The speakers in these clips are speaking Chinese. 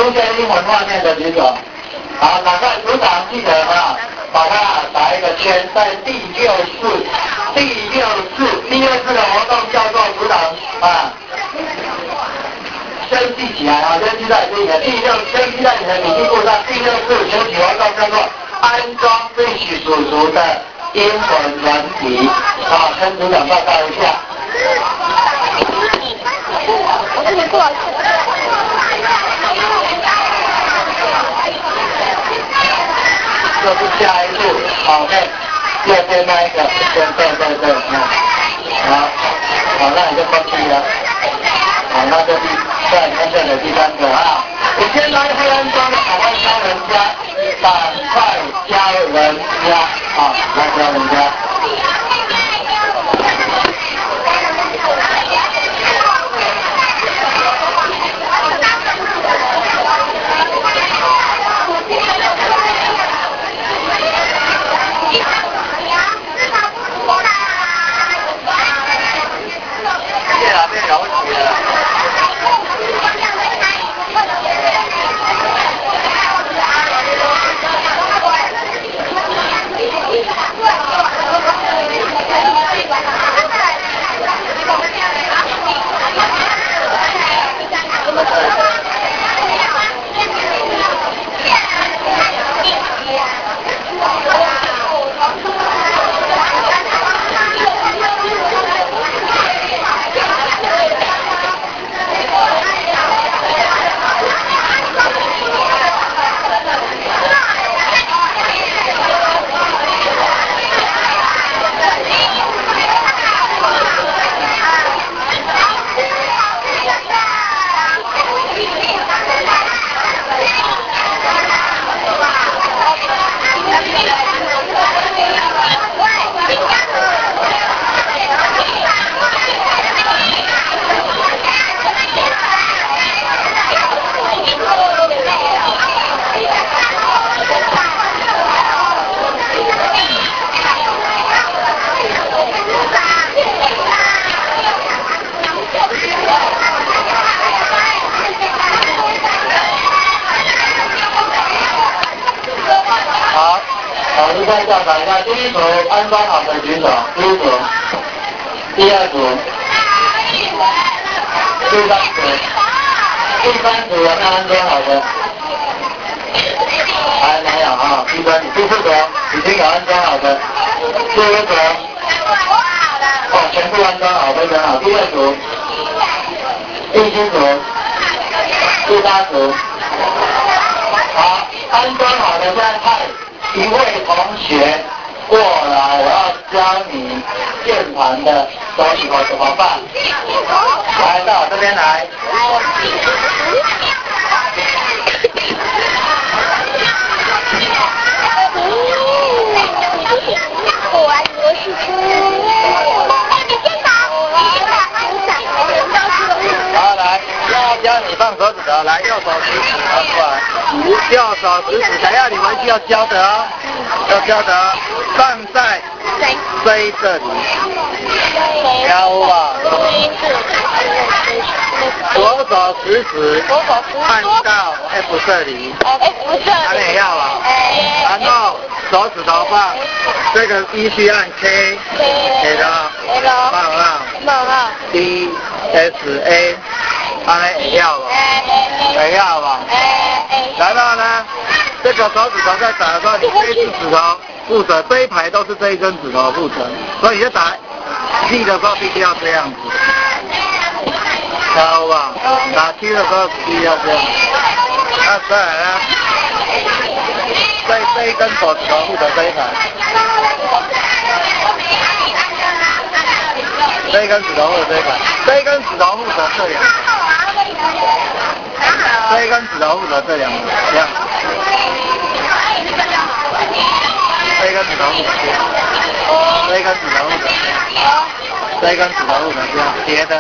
出现英文画面的举手。好，赶快组长记得啊，把它打一个圈，在第6次，第6次的活动叫做组长啊，先记起来啊，先记在你的先记在你的笔记簿上。第6次休息活动叫做安装 Fish 叔叔的英文软体，啊，跟组长报告一下。就是下一步，好，看右边那一个，对，好，那你就放弃了，好，那就再看这里第3个啊，你先来会安装的，赶快教人家，赶快教人家，啊，来教人家。好，现在调查一下，第1组安装好的举手，第1组，第2组，第3组，第3组有没有安装好的？还没有啊，第4组已经有安装好的，第5组，哦，全部安装好，非常好，第2组，第7组，第8组，好，安装好的现在派一位同学过来，我要教你键盘的手指头怎么办。来到我这边来。好，来，要教你放手指头，来，右手食指拿出来，右手食指，等下你回去要教的哦，放在C这里，标啊，左手食指按到 F 这里，按哪要啊？然后手指头放这个依序按 K， 冒号 D S A， 按那 A 要吧？然后呢，这个手指头在打的时候，你这一只指头负责，这一排都是这一根指头负责，所以你在打 G 的时候必须要这样子，知道吧？打 Q 的时候必须要这样。那再来呢？这一根手指头负责这一排，这一根指头负责这一排，这一根指头负责这两个，这一根指头负责这两个，这样。这一根指头负责这样，这一根指头负责这样，这一根指头负责这样，别的。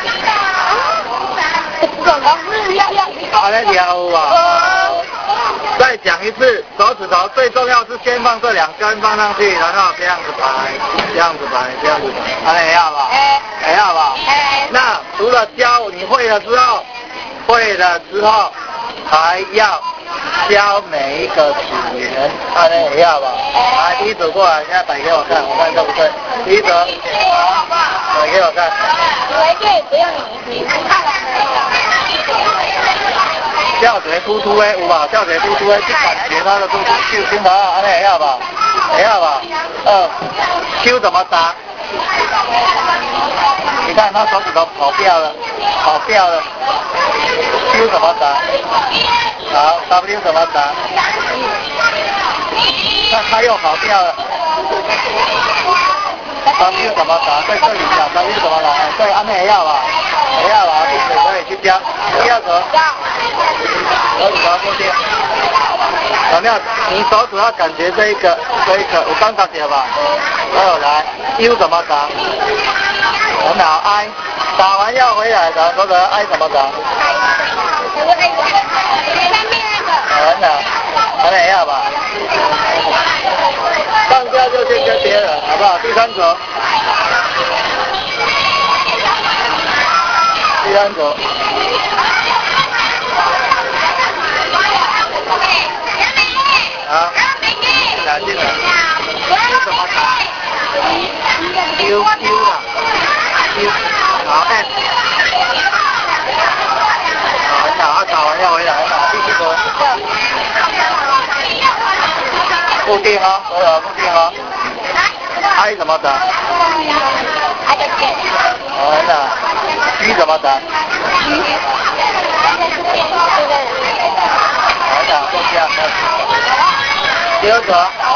好嘞，跳啊！再讲一次，手指头最重要是先放这两根放上去，然后这样子摆，这样子摆，这样子摆，还要吧？还要吧？那除了教你会了之后， 还要教每一个组员，按那也要吧。来，第一组过来，现在摆给我看，我看对不对？第一组，摆给我看。 回去不用你看了没有？ 吊垂突突的有吧？吊垂突突的，去感觉它的突突，手心头按那会晓吧？会晓吧？Q 怎么打？你看他手指头跑掉了，跑掉了。Q 怎么打？好 ，W 怎么打？看他又跑掉了。W 怎么打？在这里打 W 怎么打？对，按那会晓吧？会晓吧？闭嘴可以去教。第二个。手指头固定，有没有？你手指要感觉这一个，我刚刚写吧。来 ，U 怎么打？很好 ，I 打完要回来的，手指 I 怎么打？很好，还没要吧？上架就先跟别人，好不好？第三组。第三组。好，打进来。Q 怎么打 ？Q 啦 ，Q。好 ，S。好，很好，打完要回来，很好。第四组。固定哦，所有固定哦。I 怎么打？好，很好。G 怎么打？好的，就这样。第二组。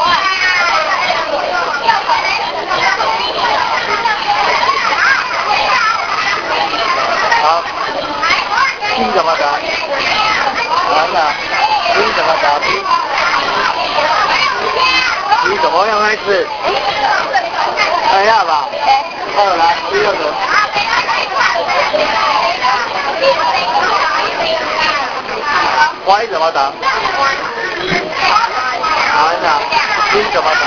好 ，P 怎么打？好的 ，P 怎么打 ？P 怎么样开始？看一下吧。来，第二组。Y 怎么打？好的 ，Z 怎么打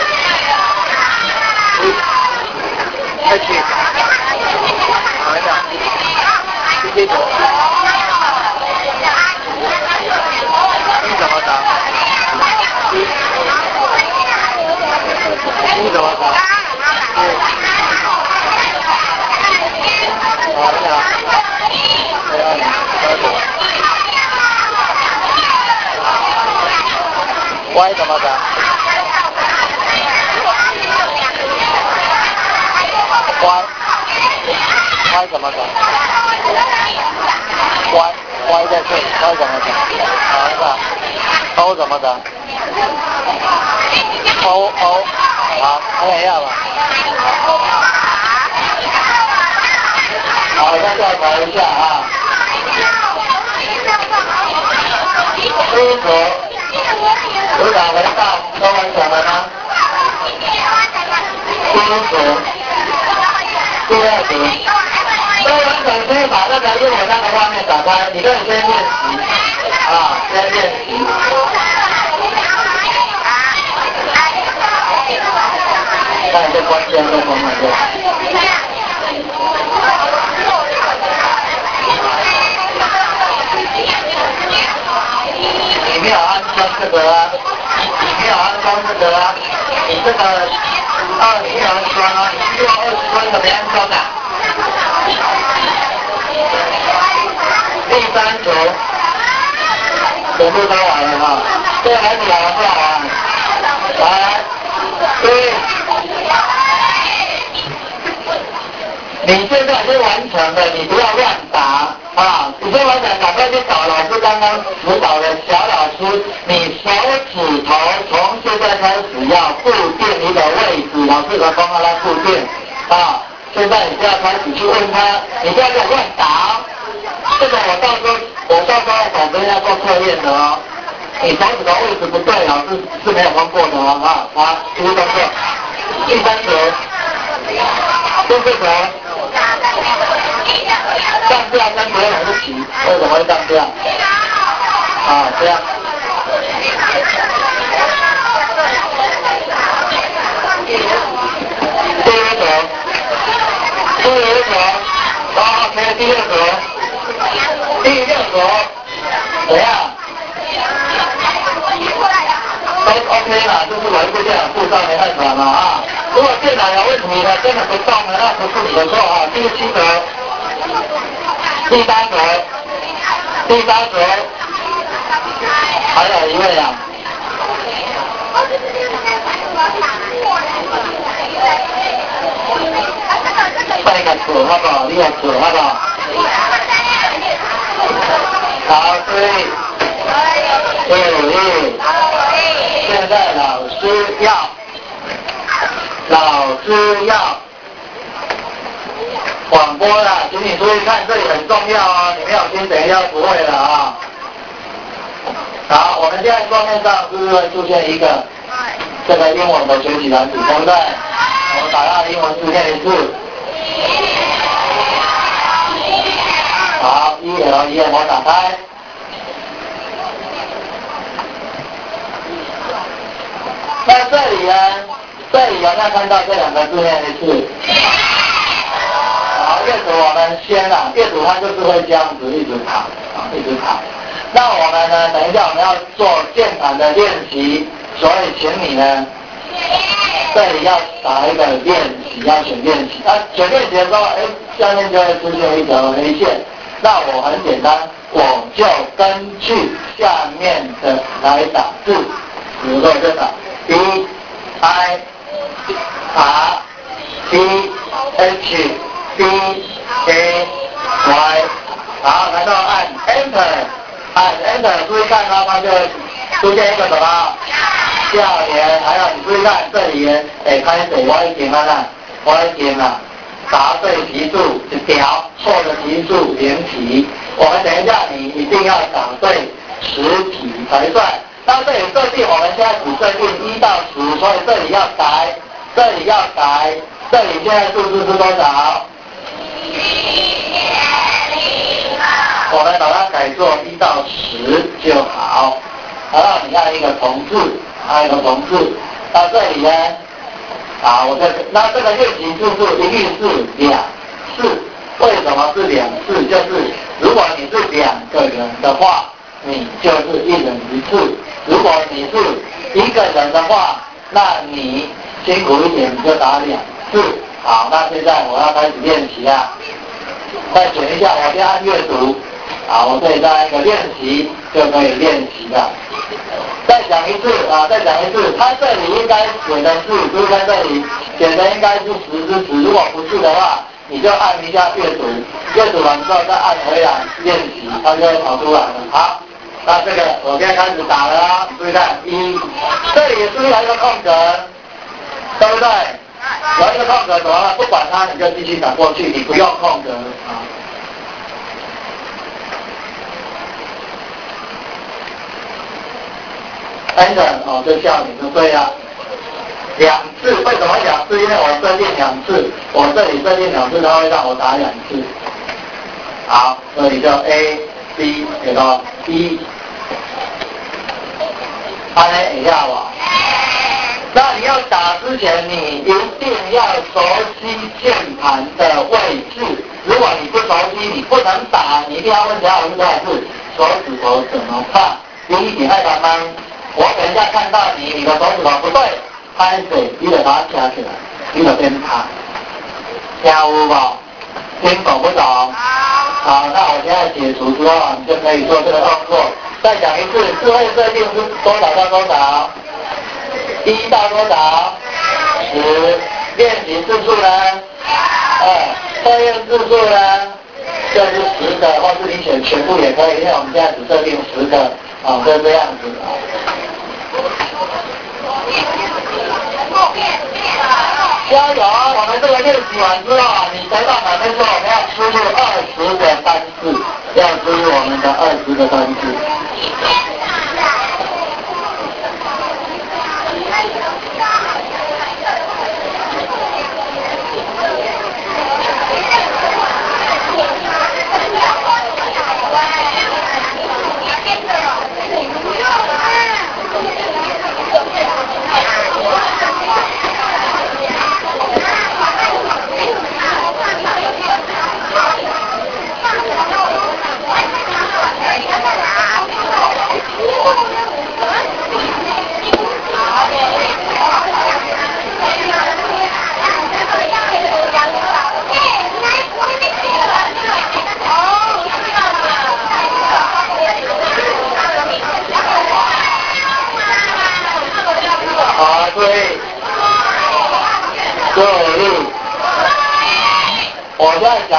？H。好的，第四组。E 怎么打 ？E 怎么打？好的，Y 怎么打 ？Y 怎么打 ？Y 在这里 ，Y 怎么打？好的 ，O 怎么打 ？O， 好，看一下吧。好，再调查一下啊。第一组，组长回答都完成了吗？第一组，第二组，都完成，可以把那个英文那个画面打开，你可以先练习啊，先练习。看这关键的方面对。你没有安装这个啊，你没有安装这个啊，你这个你没有安装啊，你需要20分的没安装的。第三组，全部都完了哈，这个孩子完了不完？来，对。你现在已经完成了，你不要乱打啊！已经完成，赶快去找老师刚刚指导的小老师。你手指头从现在开始要固定你的位置，老师的帮他固定啊！现在你就要开始去问他，你不要给我乱打。这个我到时候保证要做测验的哦。你手指头位置不对，老师是没有通过的哦啊！好，继续工作。第三组，第四组。上吊跟别人一起，为什么会上吊？啊，这样。第一组，第一组，OK，第二组，第六组， 怎样？都 OK 啦，就是我一部电脑故障没办法嘛啊。如果电脑有问题呢，真的不动了，那不是你的错啊。第7格，第3格，第3格，还有一位啊。这个字好不好？你个字好不好？好，对。现在老师要广播了，请你注意看，这里很重要哦，你没有听等一下不会了啊。好，我们现在桌面上是不是会出现一个这个英文的学习软体，对不对？我们把它的英文字念一次。好，ELEM 我打开。那这里呢？这里有没有看到这2个字念一次？好，阅读我们先啊，阅读它就是会这样子一直跑啊，一直跑。那我们呢，等一下我们要做键盘的练习，所以请你呢，这里要打一个练习，要选练习。那选练习的时候，下面就会出现一条黑线。那我很简单，我就根据下面的来打字，比如说我就打 B-I-R-T-H-B-A-Y，好，然后按 Enter，注意看它就会出现一个什么笑脸，还有你注意看这里开始我已经答对题数1条，错的题数0题。我们等一下你一定要答对10题才算。那这里设定我们现在只设定1到10，所以这里要改，这里现在数字是多少？我们把它改作1到10就好。然后你按一个同字，到这里呢？好，那这个练习次数一律是2次。为什么是2次？就是如果你是2个人的话，你就是1人1次；如果你是1个人的话，那你辛苦一点，你就打2次。好，那现在我要开始练习啊。再选一下，我先按阅读。好，我这里再按一个练习，就可以练习了。再讲一次，它这里应该写的是，就是在这里写的应该是10之10，如果不是的话，你就按一下阅读，阅读完之后再按回来练习，它就会跑出来了。好，那这个我现在开始打了啊，注意看这里是不是有一个空格，对不对？有一个空格怎么了？不管它，你就继续打过去，你不用空格啊。Enter 这笑脸就对了。2次，为什么2次？因为我设定2次，我这里设定2次，它会让我打2次。好，这里就 A、B、L、E。按一下吧。那你要打之前，你一定要熟悉键盘的位置。如果你不熟悉，你不能打，你一定要问小老师手指头怎么放。第一点太难吗？我等一下看到你的手指头不对，拍水，你就把它夹起来，你就边拍。听有无？听懂不懂？好，那我现在解除之后，你就可以做这个动作。再讲一次，智慧设定是多少到多少？1到多少？10。练习次数呢？2。测验次数呢？就是10个，或是你选全部也可以，因为我们现在只设定10个，就这样子啊。加油！我们这个练习完之后，你得到满分之后，我们要输入20个单字，要输入我们的20个单字。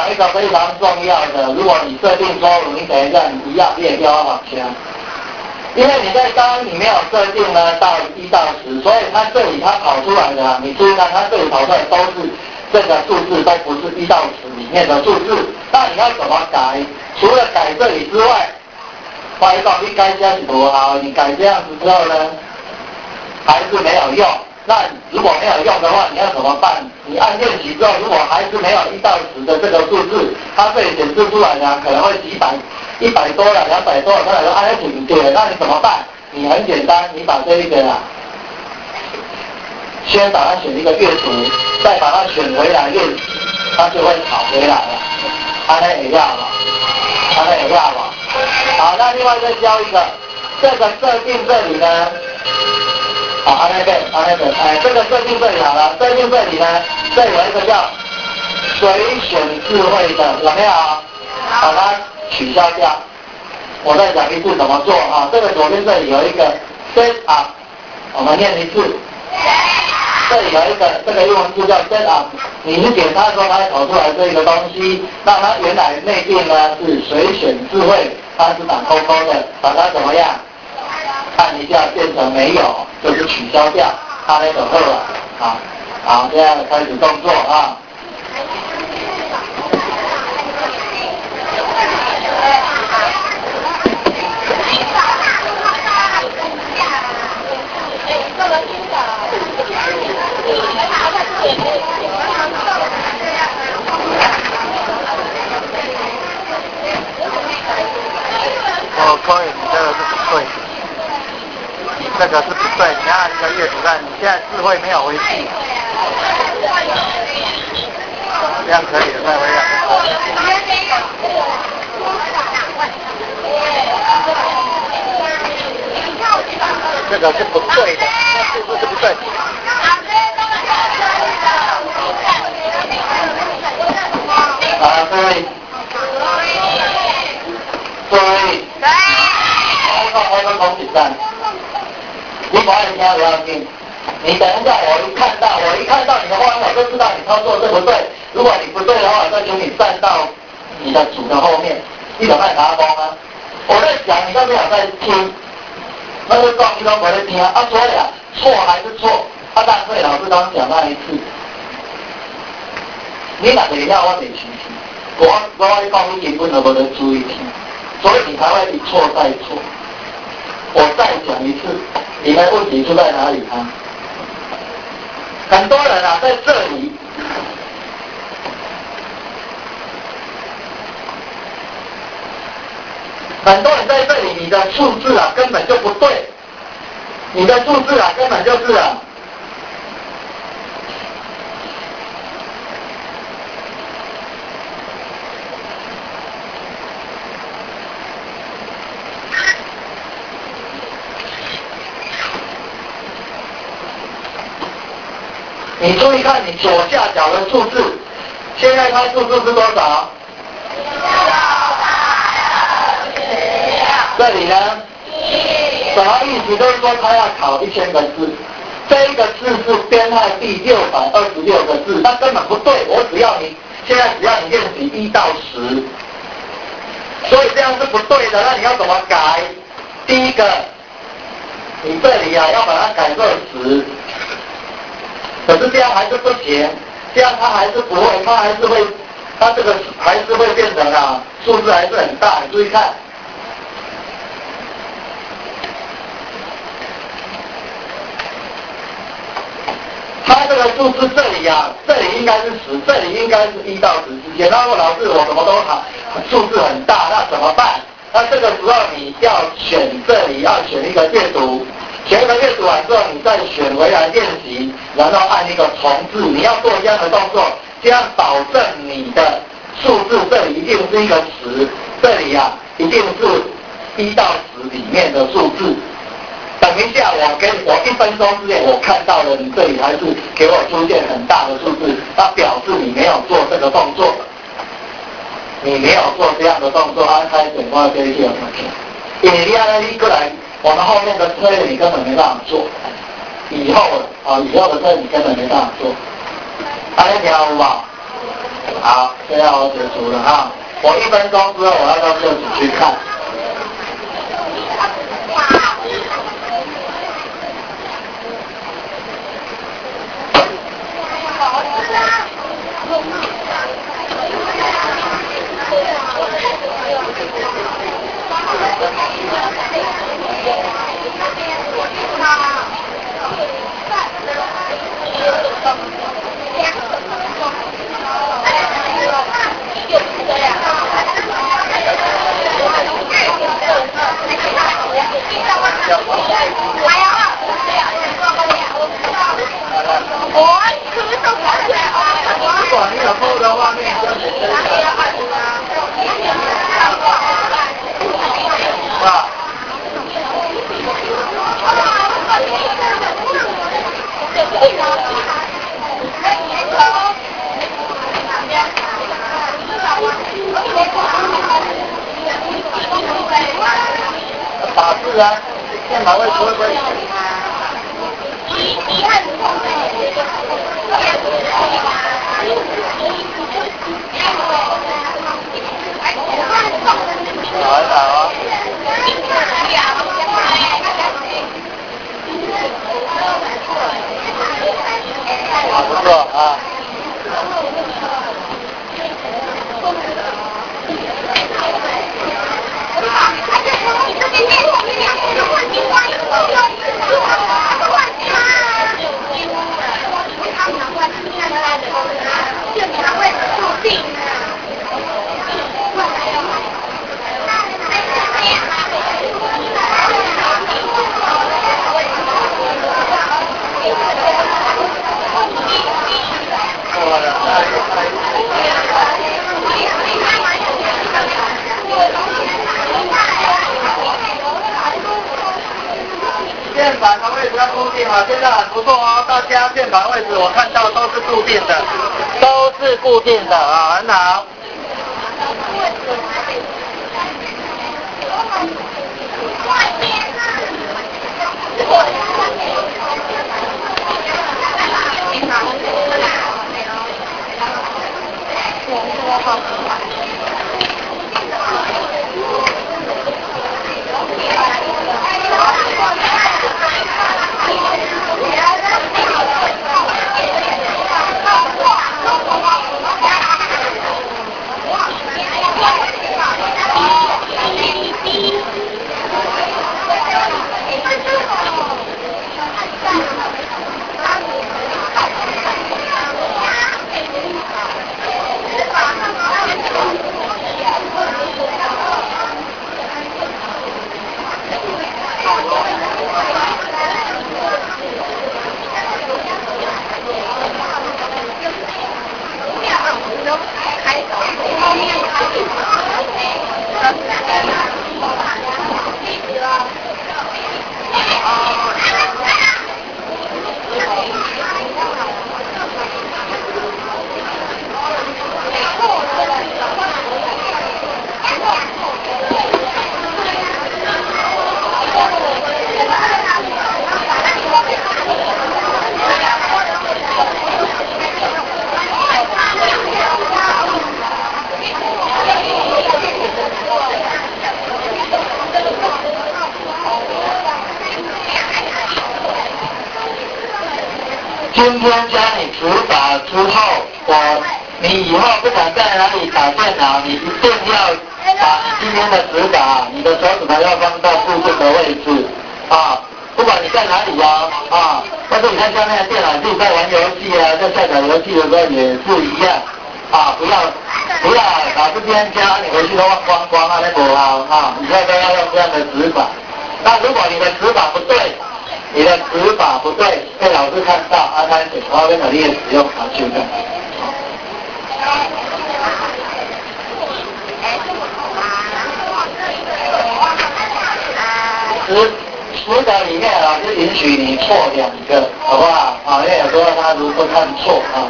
一个非常重要的，如果你设定错误，你等一下你一样列标往前。因为你在刚刚你没有设定呢到1到10，所以它这里它跑出来的，你注意看它这里跑出来都是这个数字，都不是1到10里面的数字。那你要怎么改？除了改这里之外，发一道你改这样子多好，你改这样子之后呢，还是没有用。那如果没有用的话，你要怎么办？你按练习之后，如果还是没有1到10的这个数字，它这里显示出来呢，可能会几百、100多了、200多了，它来说哎挺对了，那你怎么办？你很简单，你把这一个先把它选一个阅读，再把它选回来练习，它就会跑回来了。安内也要了，安内也要了。好，那另外再教一个，这个设定这里呢。好，安那个，这个设定这里好了，设定这里呢，这有一个叫随选智慧的，有没有？把它取消掉。我再讲一次怎么做啊？这个左边这里有一个 set up， 我们念一次。这里有一个这个英文字叫 set up， 你去点它的时候，它会跑出来这个东西。那它原来内定呢是随选智慧，它是打勾勾的，把它怎么样？按一下变成没有，就是取消掉它那个后了。好，现在开始动作啊。可以，你这个是不对。这个是不对，你按一个阅读看，你现在智慧没有回去，这样可以了，再回来。这个是不对的，这是不对。啊，各位，开个空子站。你不爱听不要听，你等一下我一看到你的画面，我就知道你操作对不对。如果你不对的话，我再请你站到你的组的后面，你怎么在打工啊？我在讲，你都没有在听，那就讲你都没在听啊！所以啊，错还是错，浪费老师刚讲那一次。你哪个要我得听听，我讲你根本都没在注意听，所以你才会一错再错。我再讲一次，你们问题出在哪里啊？很多人啊，在这里，很多人在这里，你的数字啊根本就不对，你的数字啊根本就是你注意看你左下角的数字，现在它数字是多少？这里呢？什么意思？就是说它要考1000个字，这一个字是编号第626个字，那根本不对。现在只要你练习1到10，所以这样是不对的。那你要怎么改？第一个，你这里啊要把它改作10。可是这样还是不行，这样它还是不会，它这个还是会变成数字还是很大，你注意看。它这个数字这里这里应该是10，这里应该是1到10之间。那如果老师我什么都好，数字很大，那怎么办？那这个时候你要选这里要选一个阅读。选一个阅读完之后，你再选回来练习，然后按一个重置。你要做这样的动作，这样保证你的数字这里一定是一个10，这里一定是1到10里面的数字。等一下，我1分钟之内我看到了你这里还是给我出现很大的数字，那表示你没有做这个动作，你没有做这样的动作，开始我要给你讲，因为你过来。我们后面的推理根本没办法做，以后的推理根本没办法做，大家听好不好？ 好，现在我解除了哈。我1分钟之后我要到厕所去看。如果你有偷的话，那你就写这个。啊。打字啊，电脑会不会？好一好啊。好，不错啊。键盘的位置要固定啊，现在很不错哦，大家键盘位置我看到都是固定的，都是固定的啊，很好。今天教你指法之后，你以后不管在哪里打电脑，你一定要把你今天的指法，你的手指头要放到固定的位置啊，不管你在哪里啊，但是你看下面的电脑自己在玩游戏啊，在下载游戏的时候也是一样啊，不要老师今天教你回去都忘光光啊，那不好啊，以后都要用这样的指法。那如果你的指法不对，你的指法不对，被老师看到，他检查跟你的使用好修正。10个里面老师允许你错2个，好不好？啊，因为有时候他如果看错啊。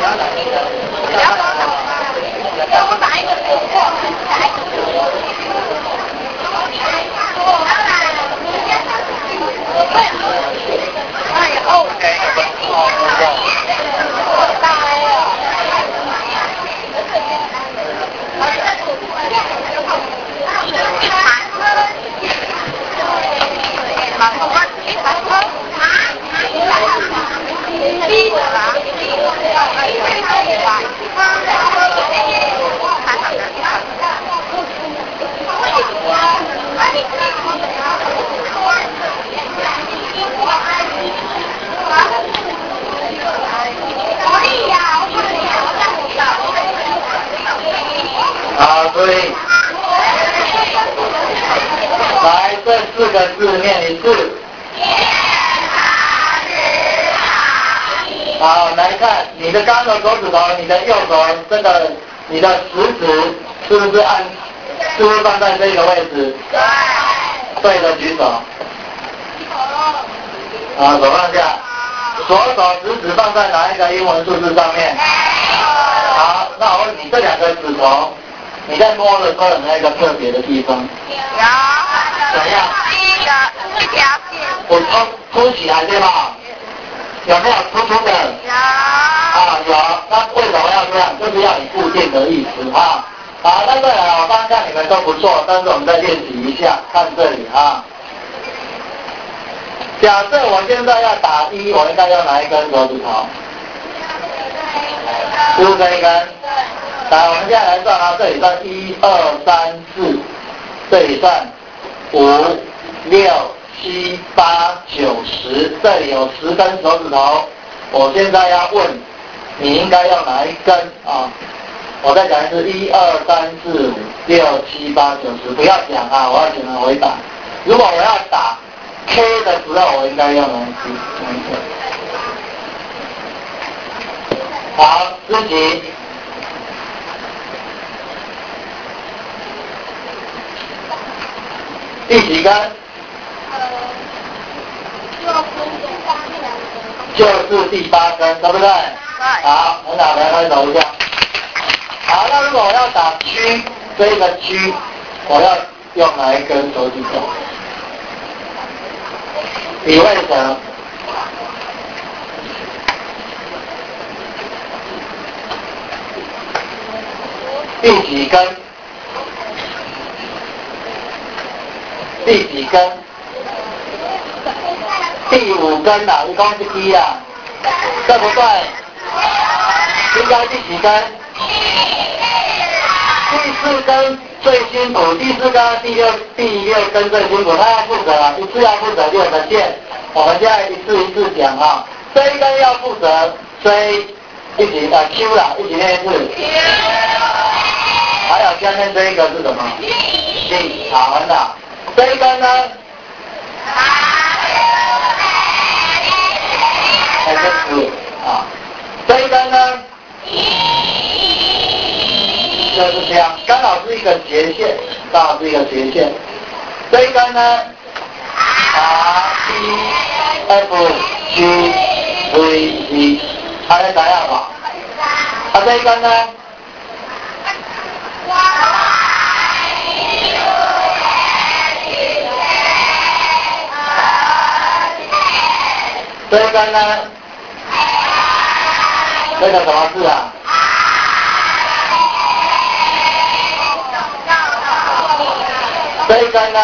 好，注意，来这4个字念一次。好，来看你的刚的手指头，你的右手这个，你的食指是不是放在这个位置？对的，举手。好，手放下。左手食指放在哪一个英文数字上面？好，那我问你，这2个指头，你在摸的时候有没有一个特别的地方？ 有。 怎样？ 一条线。 我凸起来对吧？有没有突出的？ 有。 有。那为什么要这样？就是要你固定的意思啊。好，那我刚刚看你们都不错，但是我们再练习一下，看这里啊。假设我现在要打1，我应该用哪一根手指头？是不是这一根？来，我们现在来算啊，这里算1、2、3、4，这里算5、6、7、8、9、10，这里有10根手指头。我现在要问，你应该用哪一根啊？我再讲一次，1、2、3、4、5、6、7、8、9、10，不要讲啊，我要请人回答。如果我要打 K 的时候，我应该用哪一根？好，自己。第几根？就是第8根，对不对？好，很好，来拍手一下。好，那如果我要打区，这一个区，我要用哪一根手指头？你为什么？第几根？第几根？第5根啦，你讲是几啊？对不对？应该第几根？第4根最辛苦，第4根、第6根最辛苦，他要负责一次要负责6个键。我们现在一次一次讲啊，这一根要负责追一起Q 啦，一起念一次。还有下面这一个是什么？D， 好，很好。这一根呢？S 啊，这一根呢？就是这样，刚好是一个斜线，刚好是一个斜线。这一根呢？R T F G V E， 还有怎样吧？这一根呢？这一根呢？这个什么字啊？这一根呢？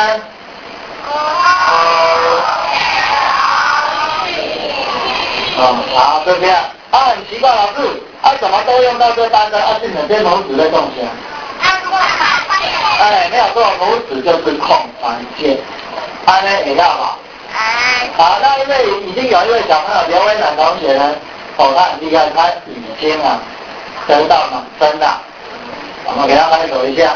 好，就这样。很奇怪，老师，怎么都用到这3根？是哪边拇指在动起来？没有错，拇指就是空白键。呢也要吧？好，那因为已经有一位小朋友刘威南同学呢，他很厉害，他已经得到满分了。我们给他拍手一下。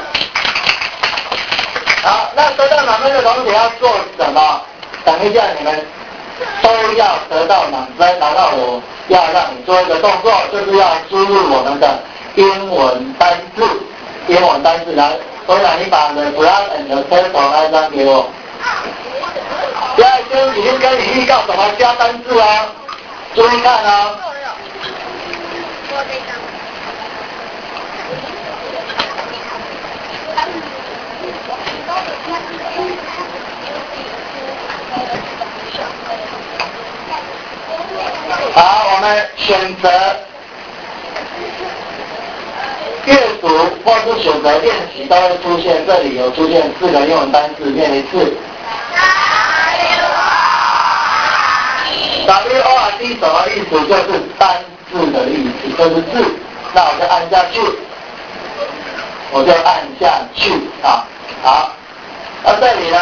好，那得到满分的同学要做什么？等一下你们都要得到满分，然后我要让你做一个动作，就是要输入我们的英文单字。来，所以你把你的 plan and the table 那张给我。现在已经跟你预告怎么加单字啊，注意看啊。 好，我们选择阅读或是选择练习都会出现，这里有出现4个英文单词，念一次。WORD 什么意思？就是单字的意思，就是字。那我就按下去，啊。好，那这里呢？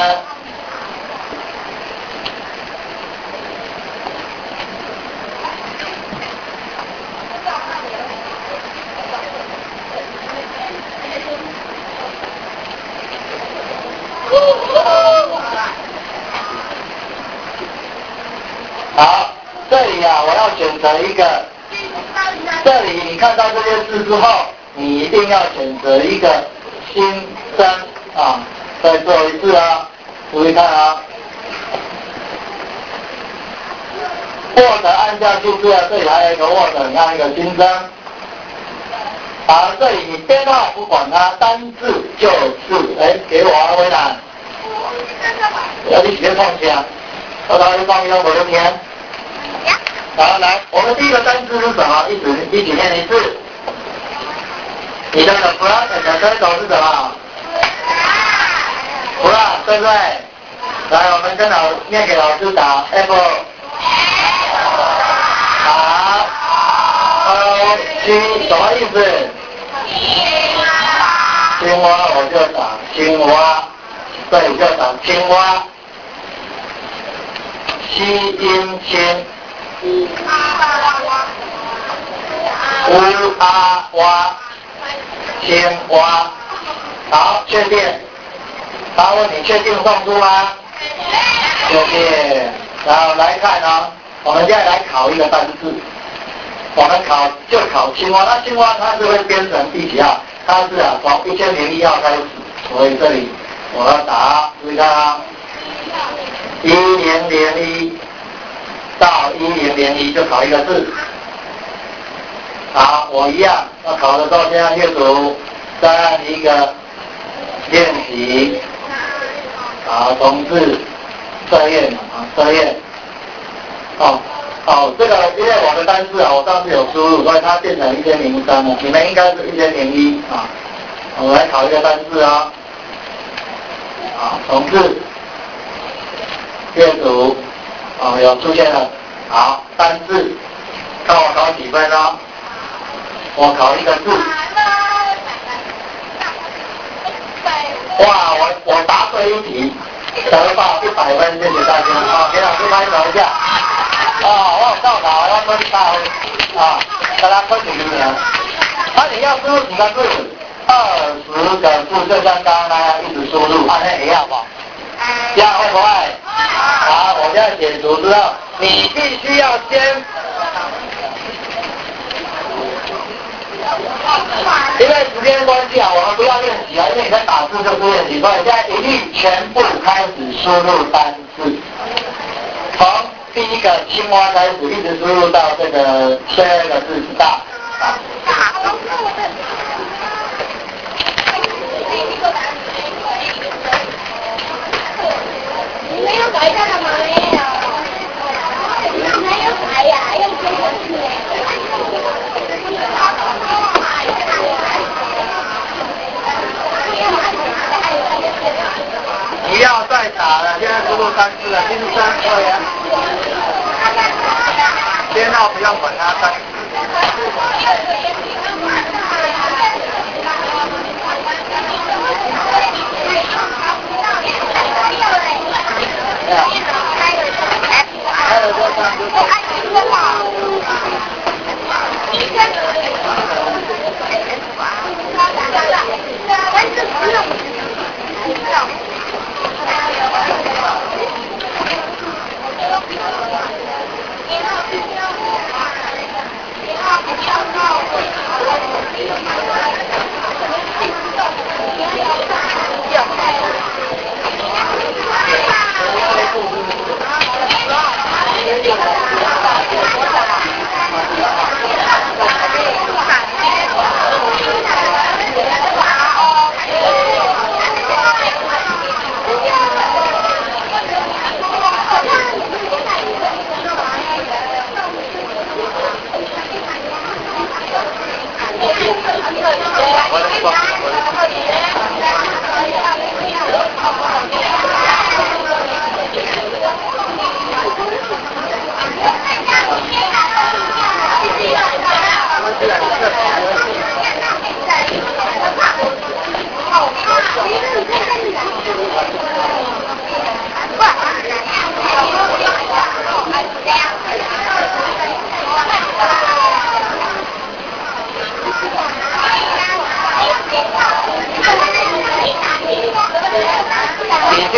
好，这里啊，我要选择一个。这里你看到这些字之后，你一定要选择一个新增啊。再做一次啊，注意看啊。Word 按下去之后，这里还有一个 Word， 你按一个新增。好，这里你编号不管它，单字就是，给我啊，微南。要你直接放下，我等会放一下我的天。好，来，我们第一个单字是什么？一起念一次。你的 flag 的这首是什么？flag 对不对？来，我们跟念给老师打 apple。好，O-G 什么意思？青蛙，我就打青蛙，这里就打青蛙。西音青。乌阿蛙，青蛙。好，确定。他问你确定送出吗？确定。然后来看啊，我们现在来考一个单字。我们考青蛙，那青蛙它是会编成第几号？它是从1001号开始，所以这里我要打，注意看啊，1001到1001就考一个字。好，我一样，要考的时候先按阅读，再按一个练习。好，从字测验啊，测验。这个因为我的单字啊，我上次有输入，所以它变成1003了。你们应该是1001啊。我来考一个单字啊。从字阅读，有出现了。好，单字，看我考几分哦。我考一个字。哇，我答对一题，得到100分，谢谢大家。给老师拍手一下。我有照考，要分到大家分几个人？你要输入几个字？20个字，就像刚刚那样一直输入，那也要吧？这样会不会？好，我现在解读之后，你必须要先，因为时间关系我们不要练习因为你在打字就是练习，所以现在一律全部开始输入单字，从第一个青蛙开始，一直输入到这个第二个字是大。没有改掉了吗？没有改呀，要改下去。你要再打了，现在输入单字了，13、2呀。编号不用管它，单字。还有这单字。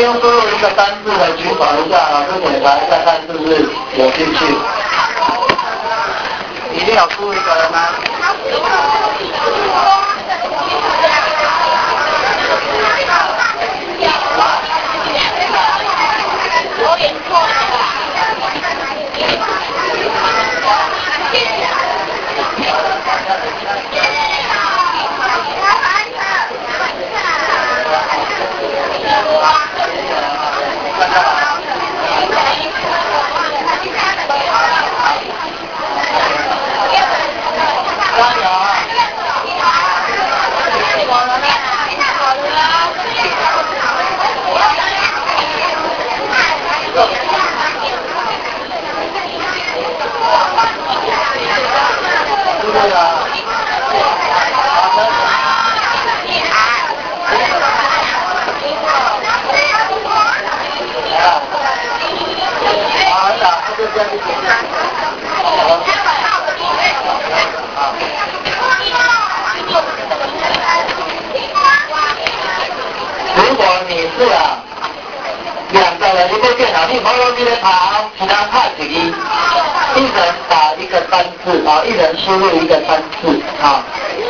边输入一个单字的举手一下，老师检查一下看是不是有兴趣。一定要输入一个了吗？ 我点错了。 如果你是两个人一个电脑，你朋友机在跑，其他看几一人打一个单字啊，一人输入一个单字啊。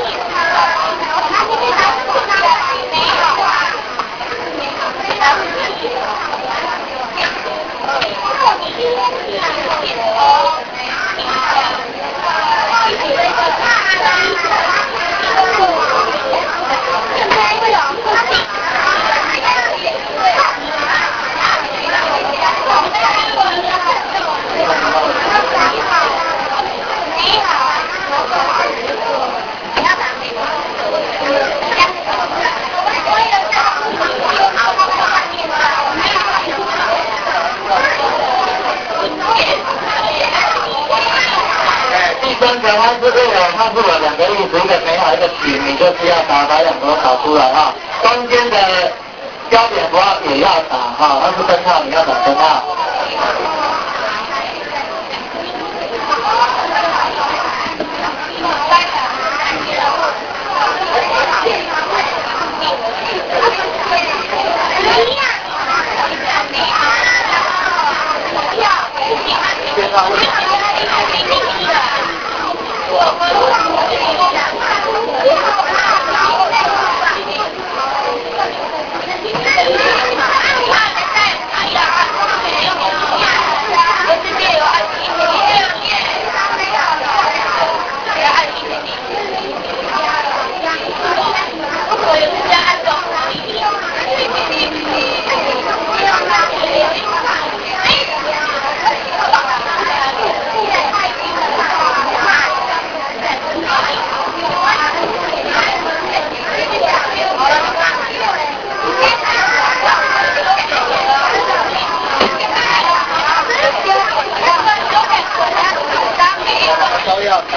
台湾这个它是有两个意思，一个美好，一个取，你就是要把两个打出来哈。中间的标点符号也要打哈，它是分号，你要打分号。都要打。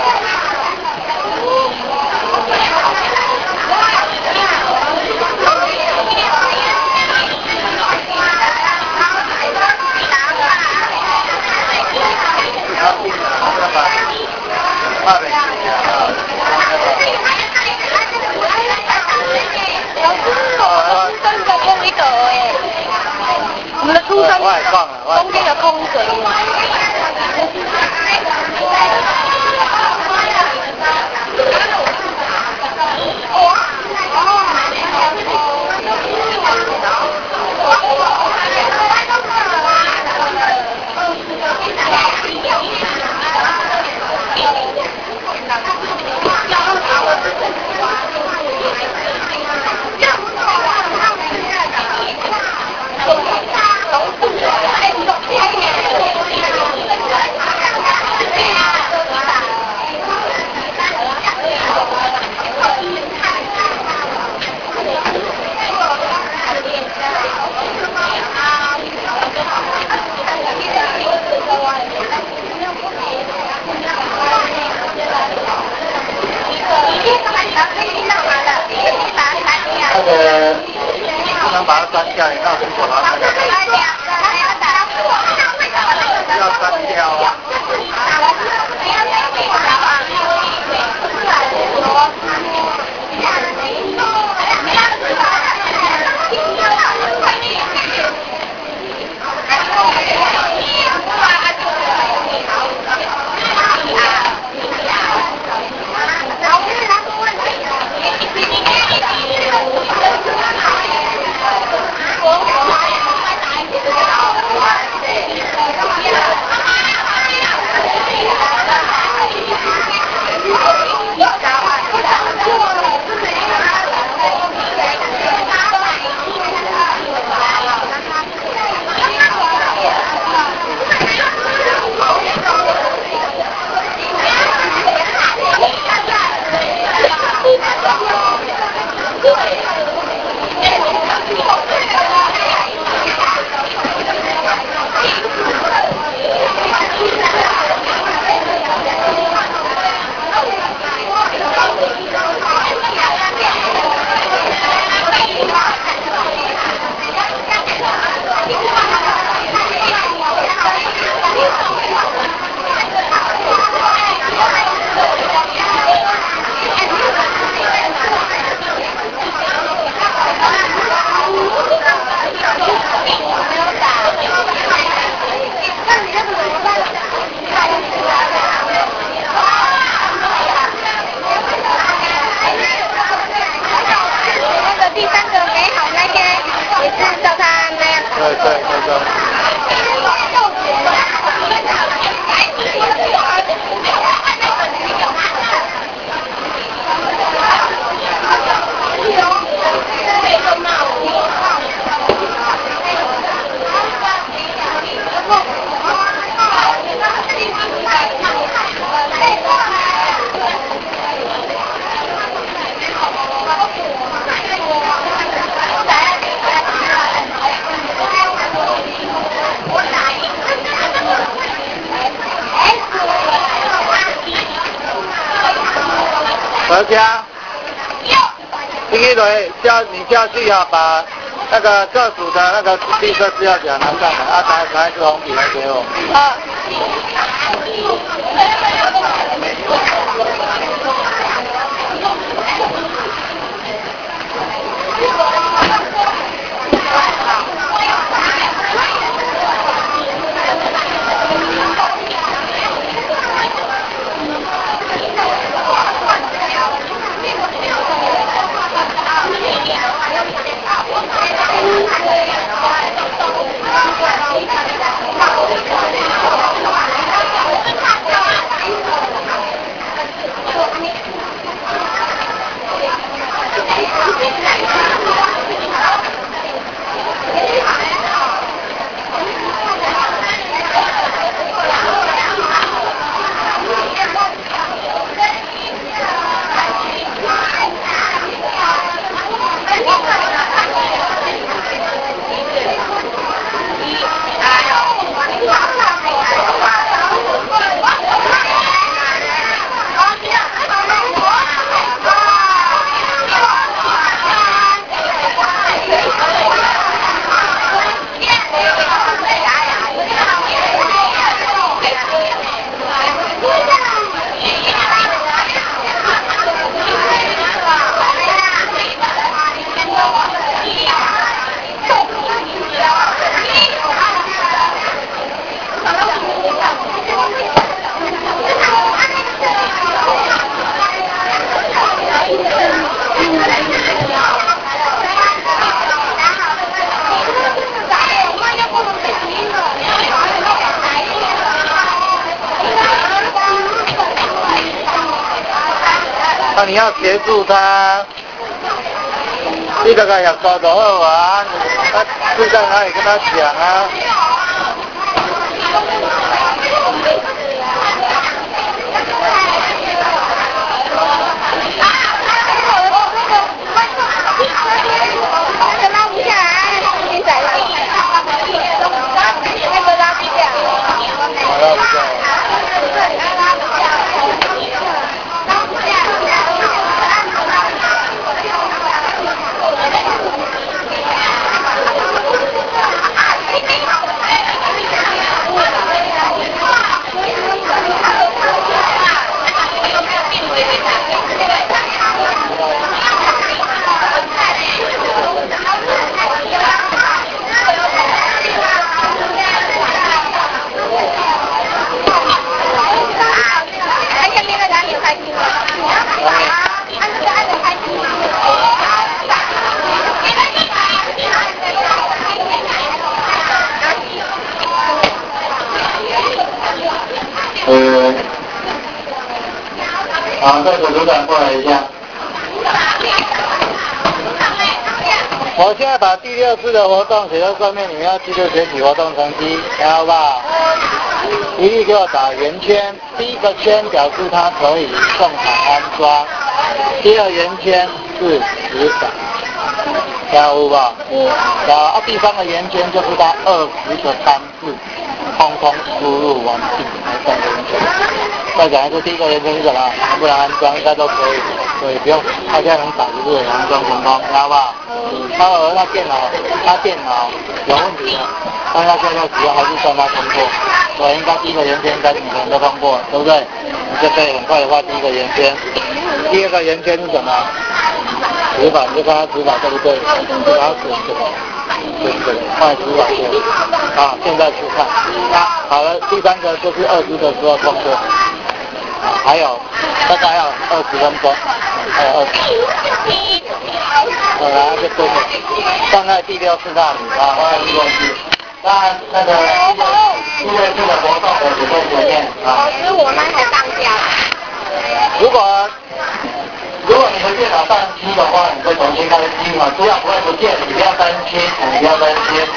我们的出生中间的空水。 不能把它删掉，你看如果把它要删掉啊。 何家，第一轮你下去啊，把那个各组的那个绿色资料夹拿上来，拿一支红笔来给我。那你要协助他，你大概要抓到好啊，他是在哪里跟他讲啊？好，再组组长过来一下。我现在把第6次的活动写在上面，你们要记得写起活动成绩，还好不好？一律给我打圆圈，第一个圈表示它可以送场安装，第二圆圈是执掌，还好不好？然后第3个圆圈就是它20个单字，通通输入完毕，才3个圆圈。再讲一次，第一个圆圈是什么？能不能安装？应该都可以，所以不用，他现在能打就是安装成功，知道不好？他电脑有问题了，但是他现在使用还是算他通过，所以应该第一个圆圈应该你们都通过，对不对？你就可以很快的画第一个圆圈。第2个圆圈是什么？指法，你就看他指法对不对？然后对，换指法对。啊，现在去看。好了，第3个就是20的时候通过。还有，大概要20分钟，还有20。然后就对面，放在第6次那里啊，放在过去。当然，那个第6次的活动的也在前面啊。老师，我那台当家。如果你的电脑宕机的话，你可以重新开机嘛，资料不会不见，你不要担心，你不要担心。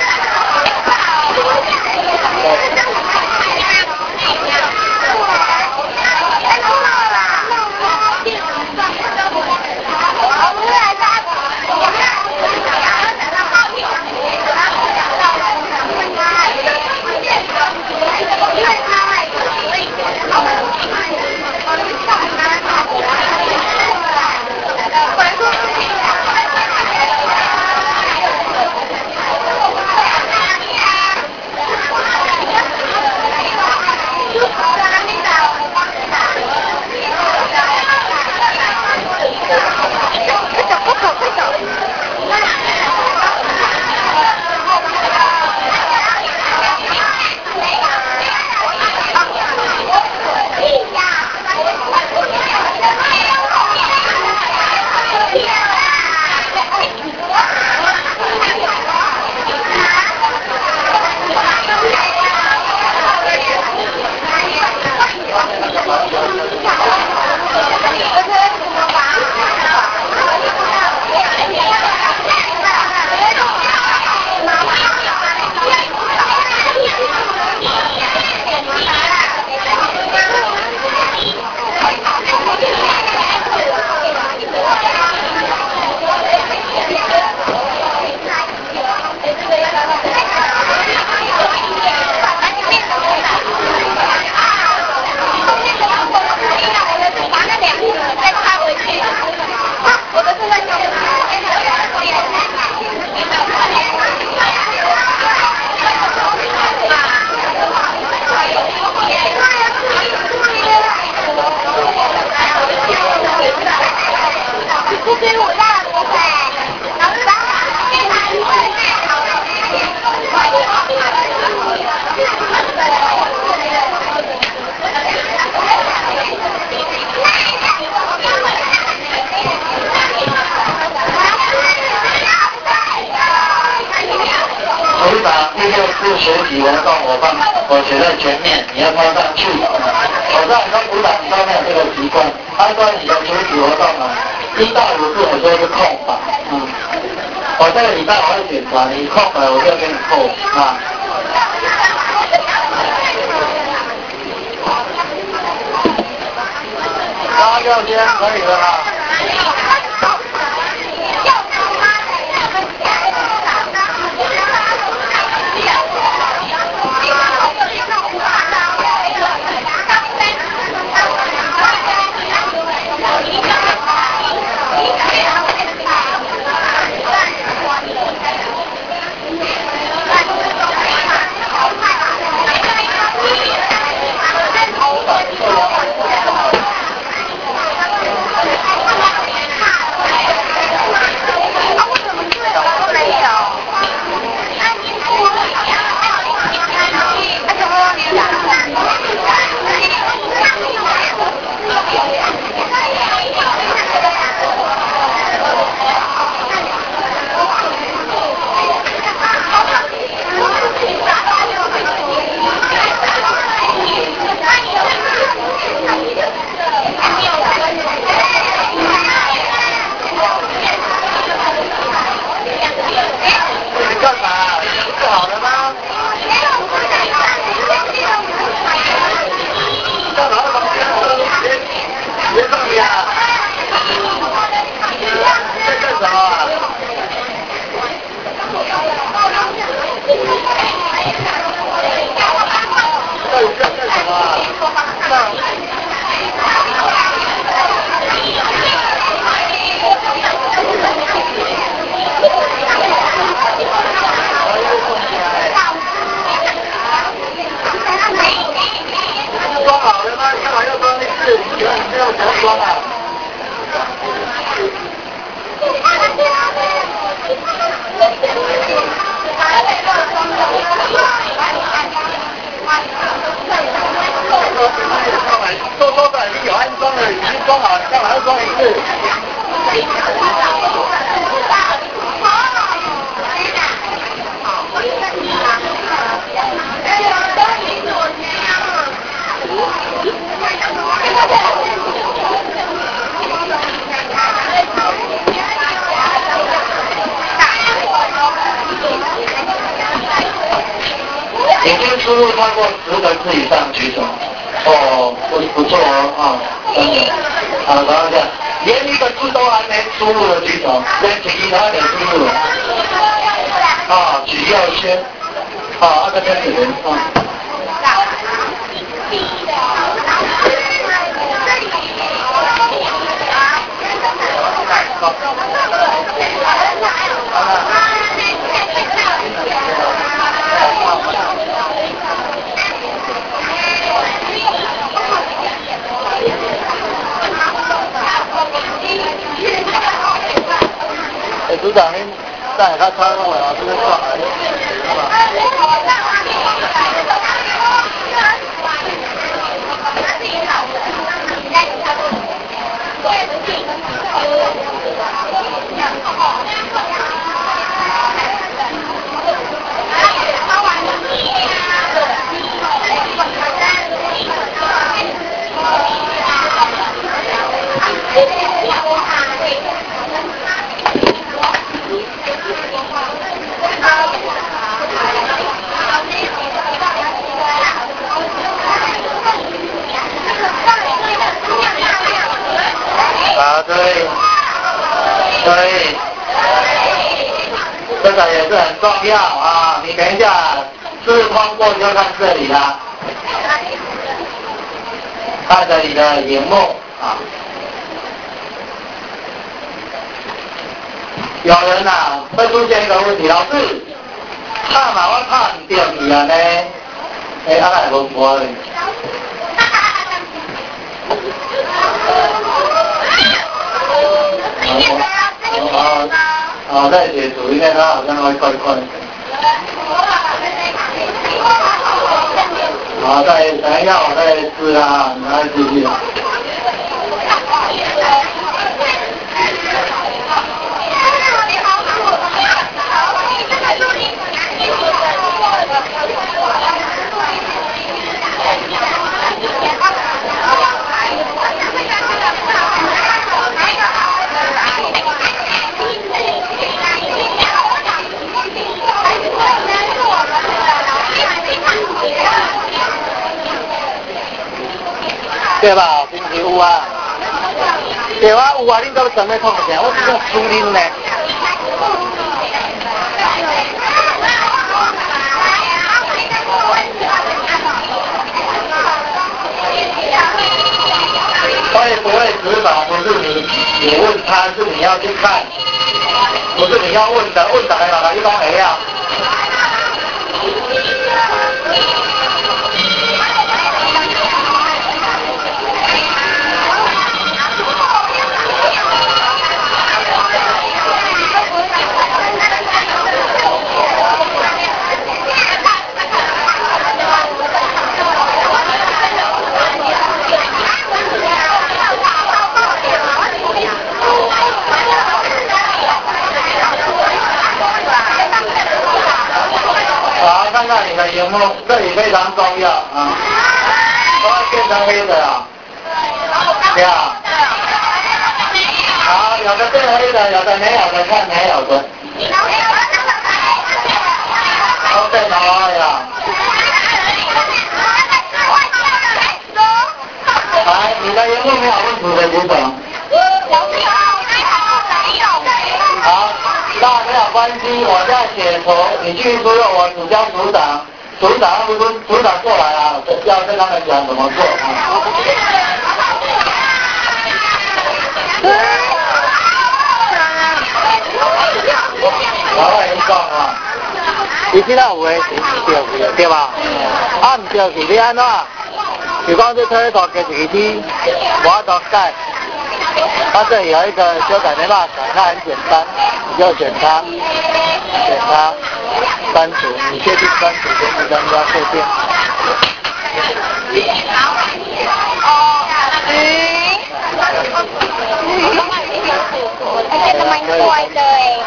鼓掌，第六次学习活动我写在前面，你要抄上去。我知道很多鼓掌都没有这个习惯，他说你的学习活动1到5次我说是空白，我这个礼拜我会检查，你空白我就给你扣啊。8、6天可以了啦。已经输入超过10个字以上举手。不错哦，真的。好，等一下，连1个字都还没输入的举手，连其他的输入了。许耀轩，那个天子人组长，您带他参观了，这个上来。对，这个也是很重要啊！你等一下，是通过就看这里啦，看着你的荧幕啊。有人会出现一个问题，老师，看嘛我看唔到去啊呢，安那会无播嘞？在解除，因为他好像会怪怪的。等一下我再试啊，你再继续。 对吧？是不是有啊？对啊，有啊，恁都准备创啥？我是讲输恁呢。会不会执法不是你问他，是你要去看，不是你要问的，问的还哪个一般没啊？好，看看你的荧幕，这里非常重要啊！都会变成黑的啊，对啊。好，有的变黑的，有的没有的，看没有的。都变黑呀。来，你的荧幕没有问题的举手。好，那没有关系，我在解除，你继续输入，我只教组长，组长过来啊，要跟他们讲怎么做啊。我来讲啊，你知道有诶对吧？啊，唔对是你安怎？比方说推大给几梯，我都改。它这里有一个修改没办法改，它很简单，你就选它，删除，你确定删除就是增加碎片。 ทำไมสวยเลย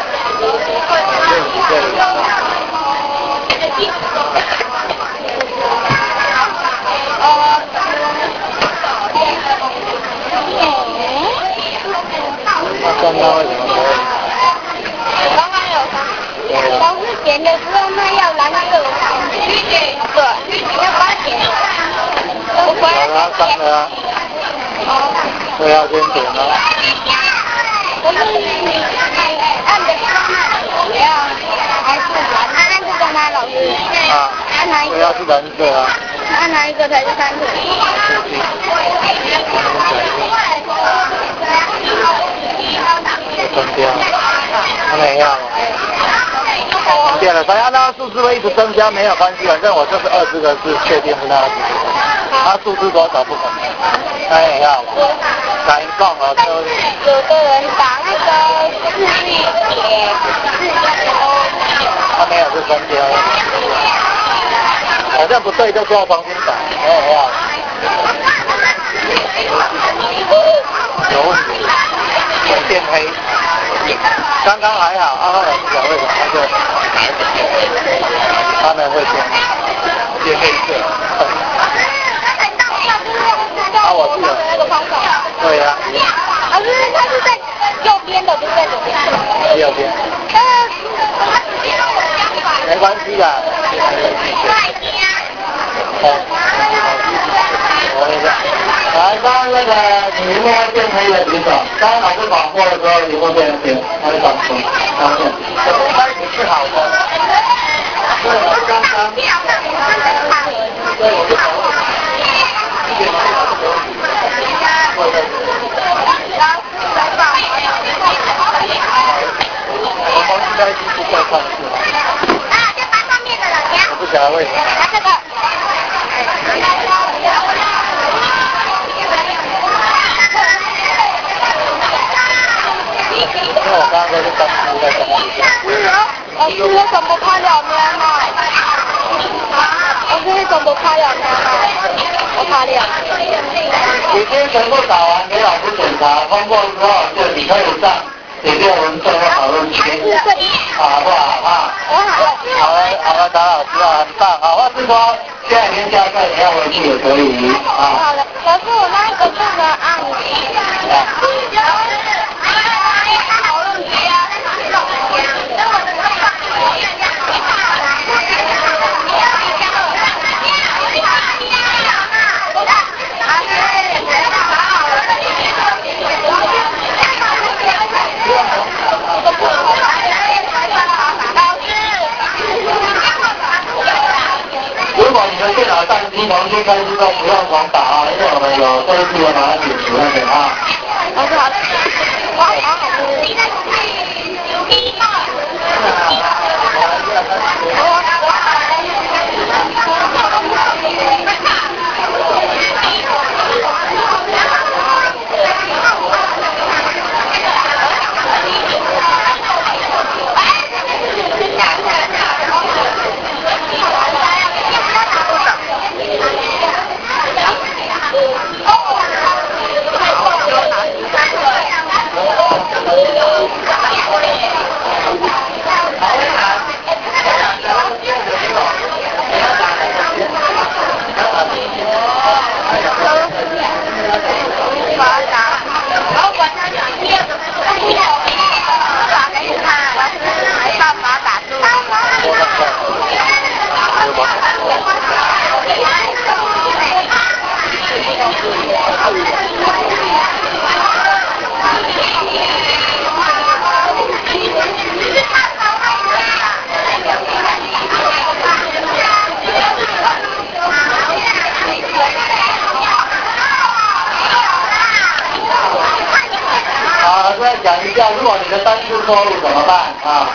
刚刚为什么可以？ 刚刚有老师剪的时候那要蓝色，对，要把它剪。 好了，删了啊。对啊，先剪了。 我是按的不要，还是按这个吗，老师？ 啊， 按哪一个？ 不要是蓝色啊。 按哪一个才是3色？ 增加，他没要。对了，反正它数字会一直增加没有关系，反正我就是20个是确定是那个数字，它数字多少不可能。他也要，赶紧讲了。 有的人把那个日历写他没有是增加，好像不对就需要重新打，没有要。有问题，会变黑。刚刚还好，后来不晓得为什么它就他们会变黑色。啊，我记得。对呀。 老师，它是在右边的，不是在左边。 右边。没关系的。我一下。来，刚刚那个你应该变黑的举手。刚刚老师广播的时候，你会变黑，他会长出发现。开始是好的。对，刚刚。对，我就想问。我方应该已经不再上市了。 啊，就翻上面的了， 我不晓得为什么。 来这个。 因为我刚刚都是单独在上面。 老师，你怎么开了呢？老师，你怎么开了呢？我开了。 已经全部打完，给老师检查，通过之后就你可以上写电文字或讨论区，好不好啊？好了，打老师啊，很棒，好，或是说现在已经下课，你要回去也可以啊。 好了，老师，我那个不能按。讨论区啊。 果你的电脑宕机，重新开机都不用重打啊，因为我们有这一次的把它解除了的啊。 好的，好的。 再讲一下，如果你的单字错误怎么办啊？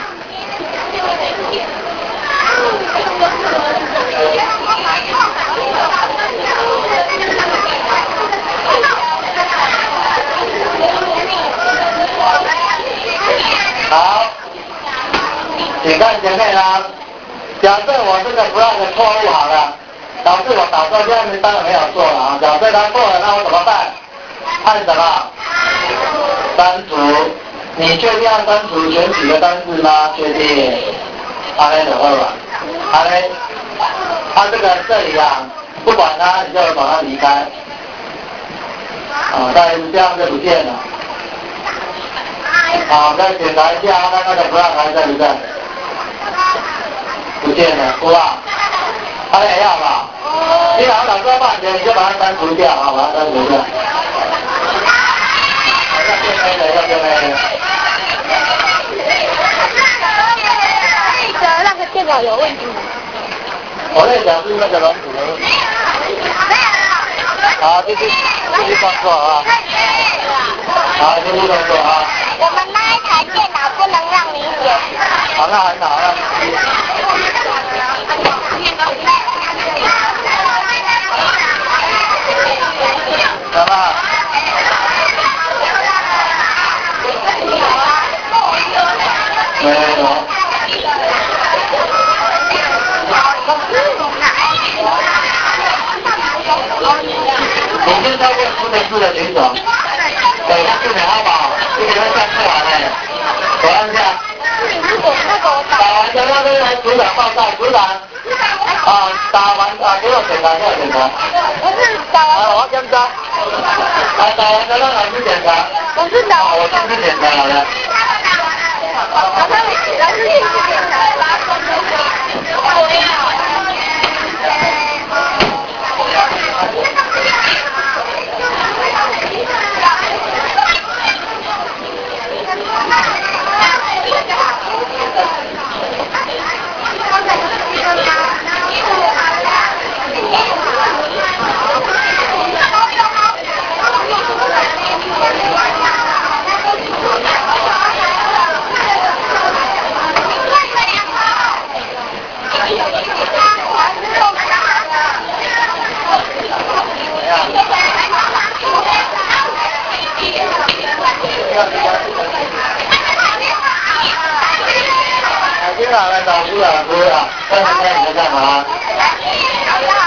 好，请看前面啊。假设我这个 flag 错误好了，导致我打错，现在当然没有错了啊。假设它错了，那我怎么办？按什么？删除。你确定要删除全体的单字吗？确定。好嘞，等会吧。好嘞。它这个这里啊，不管它，你就把它离开。大概是这样就不见了。好，再检查一下，看那个 flag 还在不在？不见了，是吧？还要吧？你好打算半天，你就把它删除掉啊，把它删除掉。要变黑了，要变黑了。 那个电脑有问题吗？ 我在讲是那个软体的问题。好，继续创作啊。好，继续创作啊。 我们那一台电脑不能让你剪。 好，那很好，让你好吧。没有。你现在问出的字的请走。对，它是2号码，这个要下次完了。我按下。打完之后再来组长报告，组长。打完给我检查，给我检查。我要监察。打完再让老师检查。我亲自检查好了。老师亲自检查。接下来导师啊，看今天你在干嘛？好了。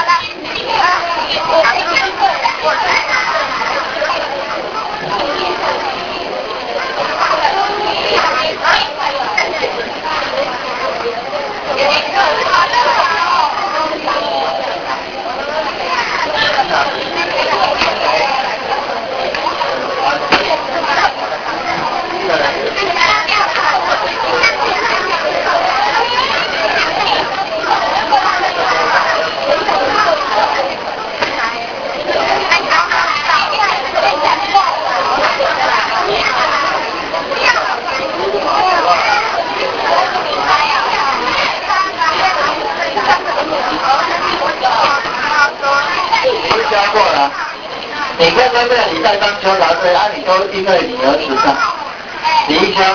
你看看这里在当纠察队，你都因为你儿子上，李一秋，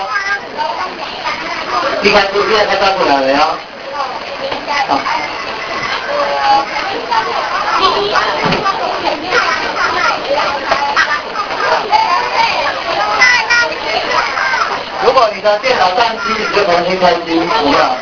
你看现在他过来了呀？如果你的电脑宕机，你就重新开机，有没有？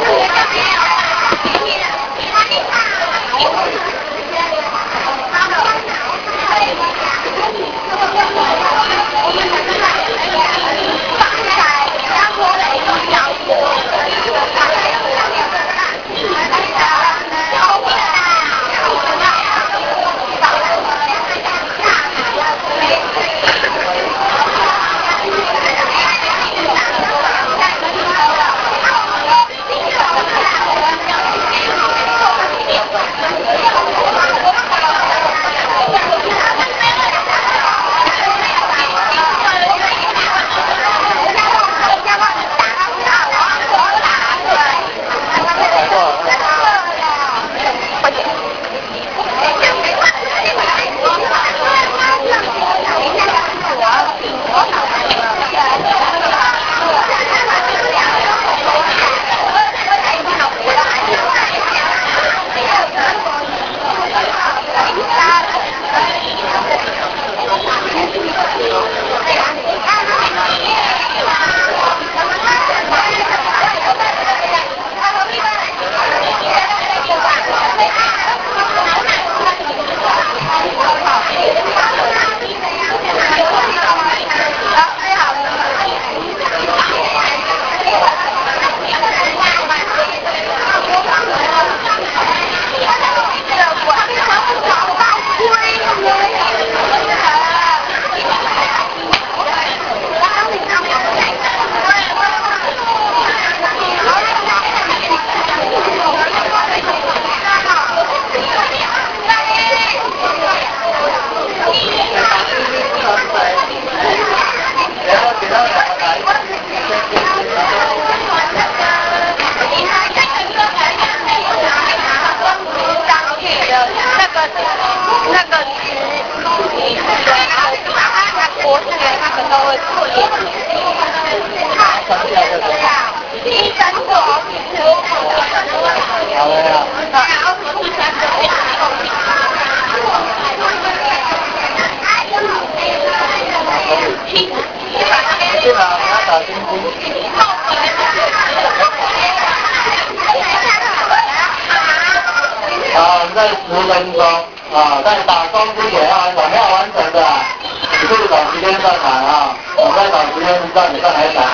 在10分钟在打钟之前我们要完成的，你是找时间上来我在找时间让你上来打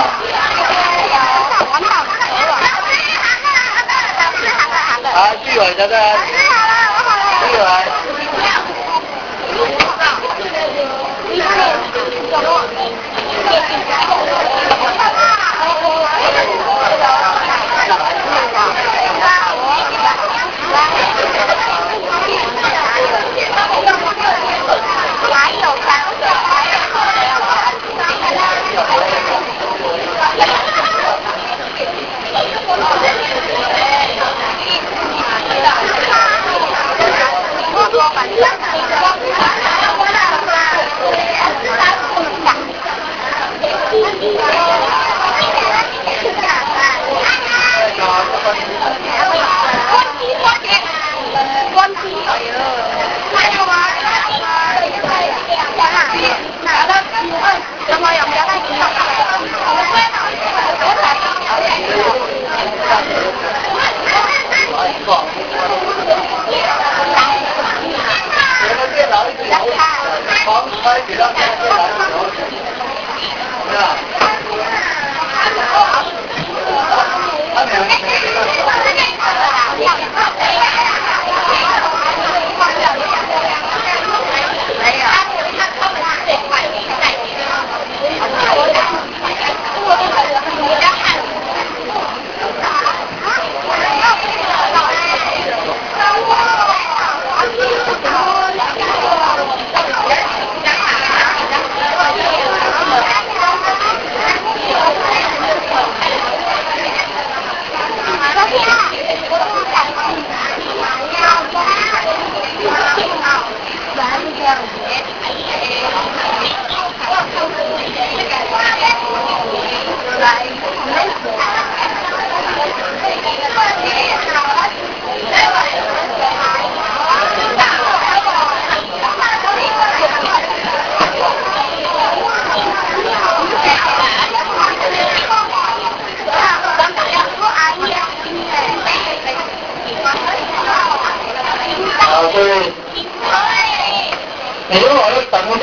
纪委在这里，纪委。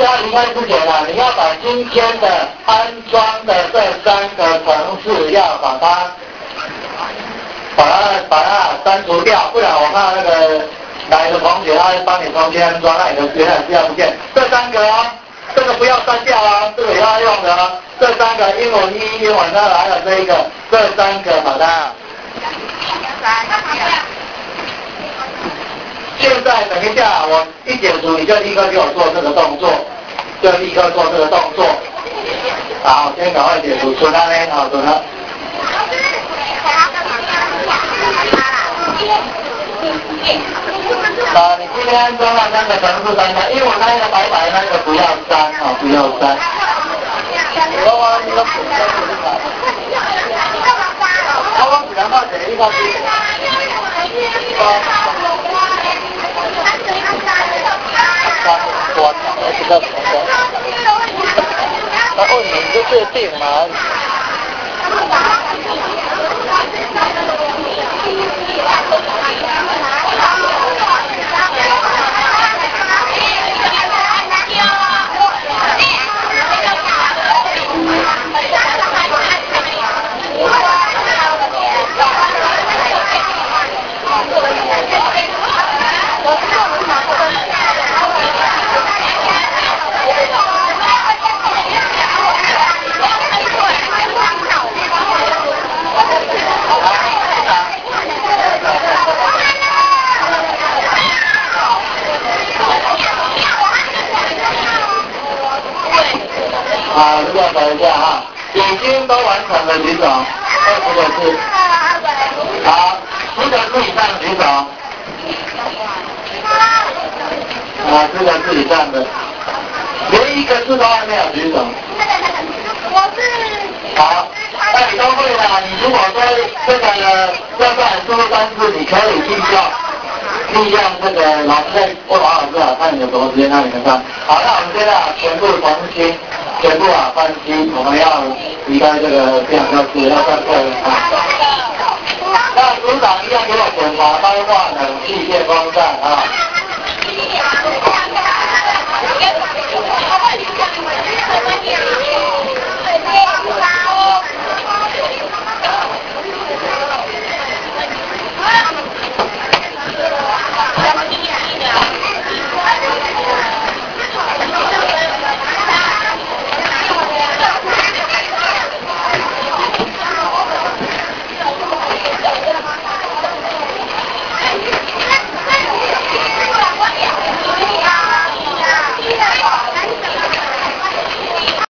在要离开之前啊，你要把今天的安装的这3个程式要把它删除掉，不然我怕那个哪一个同学他会帮你重新安装，那你的原来资料不见。这3个哦，这个不要删掉啊，这个也要用的啊。这3个英文1、英文2还有这一个，这3个把它。现在等一下，我一解除你就立刻给我做这个动作，就立刻做这个动作。好，先赶快解除，存了呢，好，存了。你今天安装了3个程式删掉，因为我那个白白那个不要删，好，不要删。我只能到这一个。你就确定吗？这个等一下哈，已经都完成了举手，20个字。好，10个字以上举手。10个字以上的，连1个字都还没有举手。 我是。 好，那你都会了。你如果说这个要不然输入单字，你可以利用这个老师在问王老师啊，看你有什么时间让你们上。好，那我们现在全部重新。全部关机，我们要离开这个电脑教室，要上课了啊。那组长一样给我